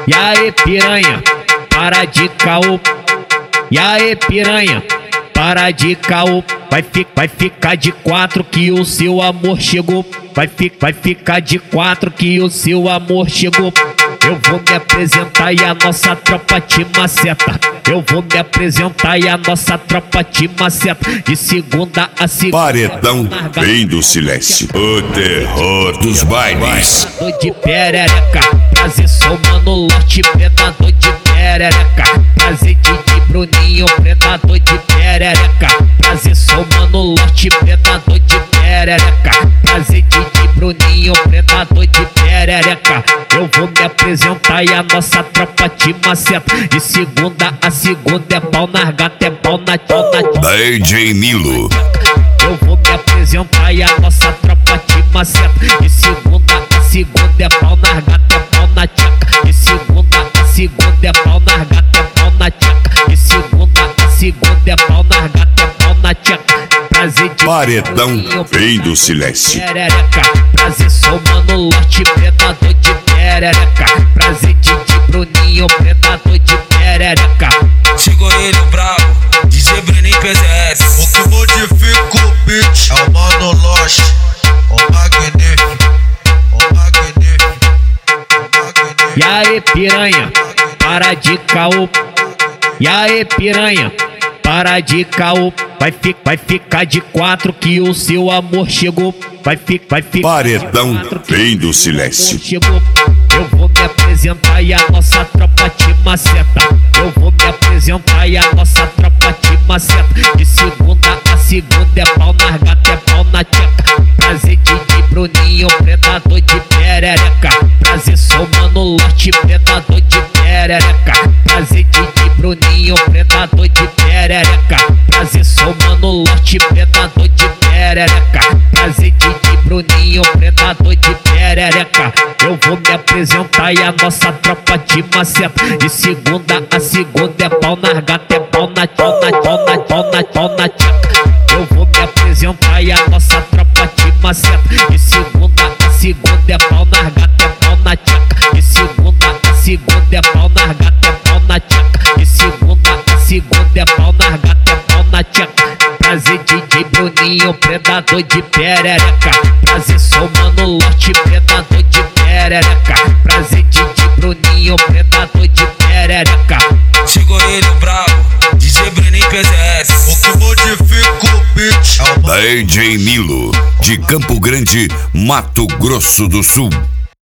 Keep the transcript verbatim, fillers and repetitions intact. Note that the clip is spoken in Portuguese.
E aí piranha, para de caô. E aí piranha, para de caô. Vai, fi, vai ficar de quatro que o seu amor chegou. Vai, fi, vai ficar de quatro que o seu amor chegou. Eu vou me apresentar e a nossa tropa te maceta. Eu vou me apresentar e a nossa tropa te maceta. De segunda a segunda. Paredão vem do silêncio. O terror dos bailes. Predador de perereca, prazer sou mano lote. Predador de perereca, prazer de Bruninho. Predador de perereca, prazer sou mano lote. Predador de perereca, prazer de Bruninho. Predador de perereca. Eu vou me apresentar e a nossa tropa te maceta. De segunda a segunda é pau nas gata, é pau na tona. D J Nilo. Eu vou me apresentar e a nossa tropa te maceta. De segunda a segunda é pau nas gata, é pau na tcheca. De segunda a segunda é pau nas gata, é pau na tcheca. De segunda a segunda é pau nas gata, é pau na tcheca. Prazer de Paredão vem do silêncio. Perereca, prazer sou mano lote. Predador de perereca, prazer de Bruninho. Predador de perereca. Chegou ele brabo, D J Bruninho P Z S. O que modifica o beat é o mano Lost, o magnífico, o magnífico, o magnífico. E aí piranha, para de caô. E aí piranha, para de caô. Vai, fi, vai ficar de quatro que o seu amor chegou. Vai, fi, vai ficar Paredão de quatro que vem do o seu silêncio. amor chegou. Eu vou me apresentar e a nossa tropa te maceta. Eu vou me apresentar e a nossa tropa te maceta. De segunda a segunda é pau nas gata, é pau na tcheca. Prazer de Bruninho, predador de perereca. Prazer sou mano lote, predador de perereca. Prazer de Bruninho, predador de perereca. Prazer sou mano lote, predador de perereca. Prazer de Bruninho, predador de perereca. Eu vou me apresentar e a nossa tropa te maceta. De segunda a segunda é pau nas gata, é pau na tona, tona, tona, tona, tcheca. Eu vou me apresentar e a nossa tropa te maceta. De segunda a segunda é pau nas gata, é pau na tcheca. De segunda a segunda é pau nas gata, é pau na tcheca. De segunda a segunda é pau nas gata, é pau na tcheca. Prazer de Bruninho, predador de perereca. Prazer sou mano lote, predador de perereca. Prazer de Bruninho, predador de perereca. Chegou ele brabo, D J Bruninho P Z S. O que modifica o beat é o D J Nilo, de Campo Grande, Mato Grosso do Sul.